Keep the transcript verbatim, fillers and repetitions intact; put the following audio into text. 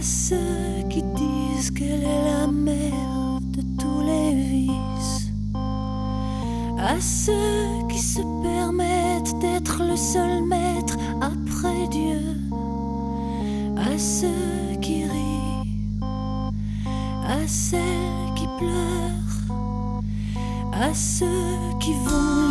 Ceux qui disent qu'elle est la mère de tous les vices, à ceux qui se permettent d'être le seul maître après Dieu, à ceux qui rient, à celles qui pleurent, à ceux qui vont